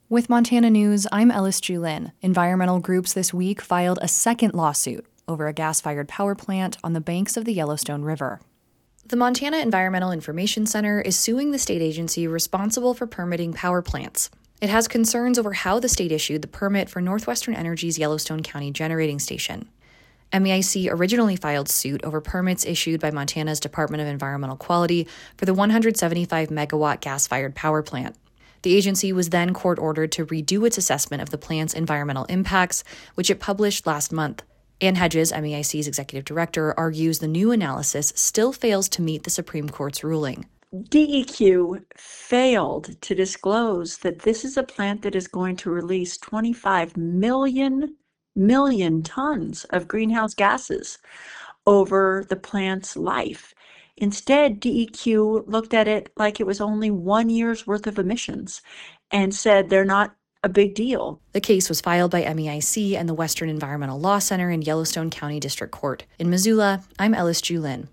With Montana News, I'm Ellis Julin. Environmental groups this week filed a second lawsuit over a gas-fired power plant on the banks of the Yellowstone River. The Montana Environmental Information Center is suing the state agency responsible for permitting power plants. It has concerns over how the state issued the permit for Northwestern Energy's Yellowstone County generating station. MEIC originally filed suit over permits issued by Montana's Department of Environmental Quality for the 175-megawatt gas-fired power plant. The agency was then court-ordered to redo its assessment of the plant's environmental impacts, which it published last month. Ann Hedges, MEIC's executive director, argues the new analysis still fails to meet the Supreme Court's ruling. DEQ failed to disclose that this is a plant that is going to release 25 million tons of greenhouse gases over the plant's life. Instead, DEQ looked at it like it was only 1 year's worth of emissions and said they're not a big deal. The case was filed by MEIC and the Western Environmental Law Center in Yellowstone County District Court. In Missoula, I'm Ellis Julin.